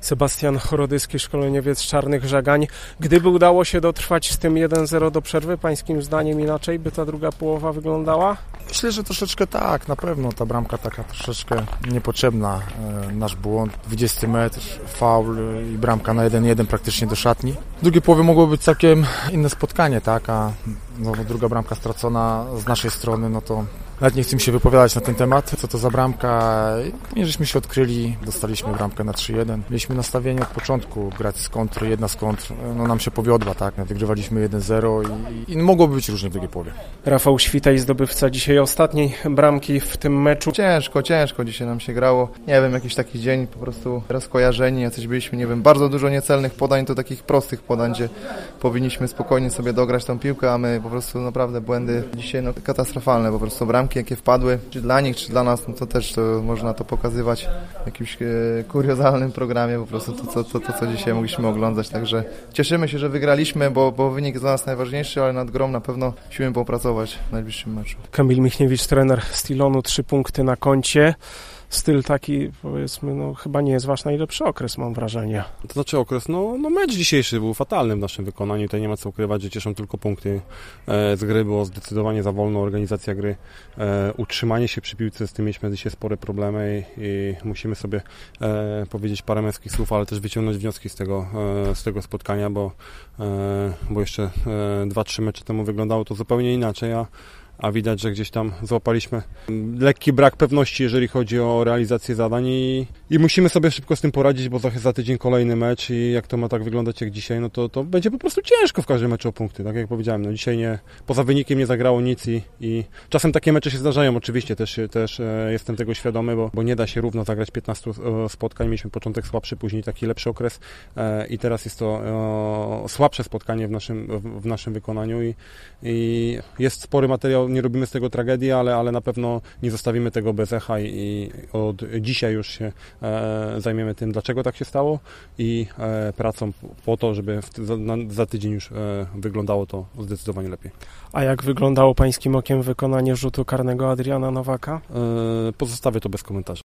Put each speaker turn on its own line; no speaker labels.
Sebastian Chorodyski, szkoleniowiec Czarnych Żagań. Gdyby udało się dotrwać z tym 1-0 do przerwy, pańskim zdaniem inaczej by ta druga połowa wyglądała?
Myślę, że troszeczkę tak, na pewno ta bramka taka troszeczkę niepotrzebna. Nasz błąd, 20 metr, faul i bramka na 1-1 praktycznie do szatni. W drugiej połowie mogło być całkiem inne spotkanie, tak, a druga bramka stracona z naszej strony, no to nawet nie chcę mi się wypowiadać na ten temat, co to za bramka. Później żeśmy się odkryli, dostaliśmy bramkę na 3-1. Mieliśmy nastawienie od początku grać z kontry, jedna z kontr. No nam się powiodła, tak. Wygrywaliśmy 1-0 i mogłoby być różnie w drugiej połowie.
Rafał Świtaj, zdobywca dzisiaj ostatniej bramki w tym meczu.
Ciężko dzisiaj nam się grało. Nie wiem, jakiś taki dzień po prostu rozkojarzeni, jacyś byliśmy, nie wiem, bardzo dużo niecelnych podań, to takich prostych podań, gdzie powinniśmy spokojnie sobie dograć tą piłkę, a my po prostu naprawdę błędy dzisiaj katastrofalne, po prostu bramki jakie wpadły, czy dla nich, czy dla nas, no to też można to pokazywać w jakimś kuriozalnym programie, po prostu to, co dzisiaj mogliśmy oglądać, także cieszymy się, że wygraliśmy, bo wynik jest dla nas najważniejszy, ale nad grą na pewno musimy popracować w najbliższym meczu.
Kamil Michniewicz, trener Stilonu, 3 punkty na koncie. Styl taki, powiedzmy, chyba nie jest wasz najlepszy okres, mam wrażenie.
To znaczy okres, mecz dzisiejszy był fatalny w naszym wykonaniu, tutaj nie ma co ukrywać, że cieszą tylko punkty z gry, było zdecydowanie za wolna organizacja gry, utrzymanie się przy piłce, z tym mieliśmy dzisiaj spore problemy i musimy sobie powiedzieć parę męskich słów, ale też wyciągnąć wnioski z tego spotkania, bo jeszcze 2-3 mecze temu wyglądało to zupełnie inaczej, a widać, że gdzieś tam złapaliśmy lekki brak pewności, jeżeli chodzi o realizację zadań i musimy sobie szybko z tym poradzić, bo za tydzień kolejny mecz i jak to ma tak wyglądać jak dzisiaj, no to będzie po prostu ciężko w każdym meczu o punkty, tak jak powiedziałem. Dzisiaj poza wynikiem nie zagrało nic i czasem takie mecze się zdarzają, oczywiście też jestem tego świadomy, bo nie da się równo zagrać 15 spotkań, mieliśmy początek słabszy, później taki lepszy okres i teraz jest to słabsze spotkanie w naszym wykonaniu i jest spory materiał. Nie robimy z tego tragedii, ale na pewno nie zostawimy tego bez echa i od dzisiaj już się zajmiemy tym, dlaczego tak się stało i pracą po to, żeby za tydzień już wyglądało to zdecydowanie lepiej.
A jak wyglądało pańskim okiem wykonanie rzutu karnego Adriana Nowaka?
Pozostawię to bez komentarzy.